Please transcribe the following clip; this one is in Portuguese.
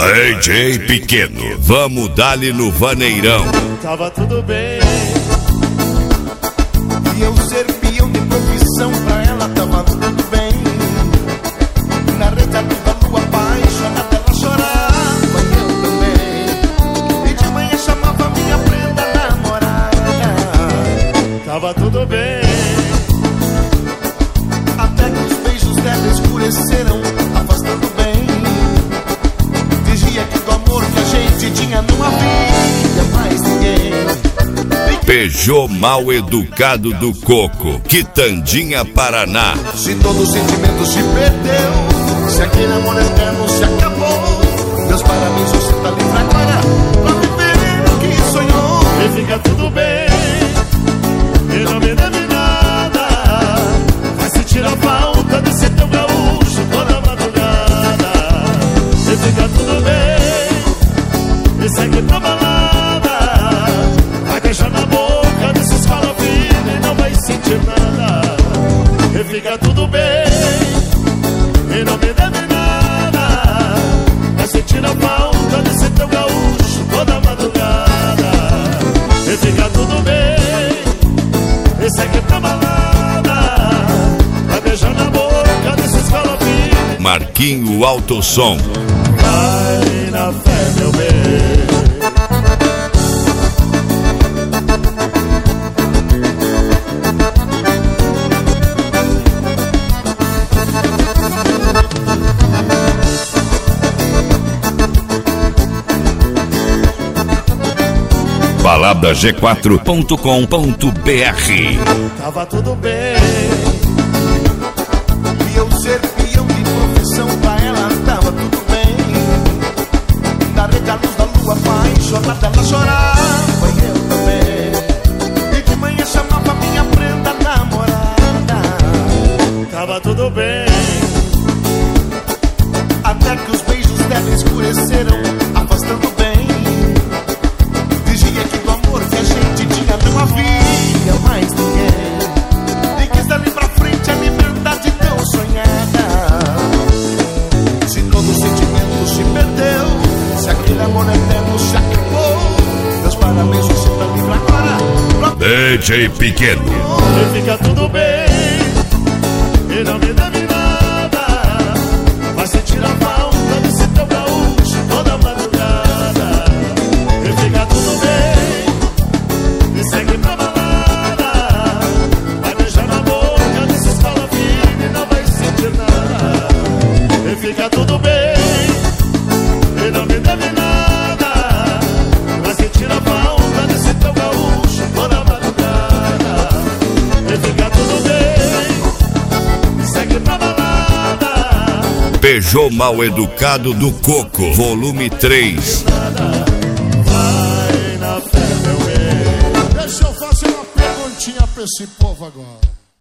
DJ Pequeno, vamos dar-lhe no vaneirão. Tava tudo bem. E eu ser peão de profissão, pra ela tava tudo bem. Na rede a lua apaixonada, ela chorava e eu também. E de manhã chamava minha prenda namorada. Tava tudo bem. Até que os beijos dela escureceram, afastando bem. Dizia que do amor que a gente tinha não havia mais ninguém. Peugeot mal educado do Coco, Quitandinha, Paraná. Se todo sentimento se perdeu, se aquele amor eterno se acabou, meus parabéns, você tá livre agora pra viver o que sonhou. E fica tudo bem, e não me deve nada. Vai sentir a falta de ser teu gaúcho toda madrugada. E fica tudo bem, e segue pra balada. Vai beijar na boca desses fala vida e não vai sentir nada. E fica tudo bem, e não me deve nada. Vai sentir a falta de ser teu gaúcho toda madrugada. E fica tudo bem, e segue pra balada. Vai beijar na boca desses fala vida. Marquinho Autosom. Vai na fé, meu bem. Palavra-g4.com.br. Tava tudo bem. E eu ser peão de profissão, pra ela tava tudo bem. Na rede a luz da lua apaixonada, ela chorava e eu também. E de manhã chamava minha prenda namorada. Tava tudo bem. Até que os beijos dela escureceram, afastando bem. Dizia que do amor que a gente tinha não havia mais ninguém. E quis dali pra frente a liberdade tão sonhada. Se todo sentimento se perdeu, se aquele amor eterno se acabou, meus parabéns, você tá livre agora. DJ Pequeno. E fica tudo bem, e não me deve nada. Vai sentir a falta de ser teu gaúcho toda madrugada. E fica tudo bem, e segue pra balada. Vai beijar na boca desses fala firme e não vai sentir nada. E fica tudo bem, e não me deve nada. Vai sentir a falta desse teu gaúcho toda madrugada. E fica tudo bem, e segue pra balada. Peugeot mal educado do Coco, volume 3. Vai na fé, meu bem. Deixa eu fazer uma perguntinha pra esse povo agora.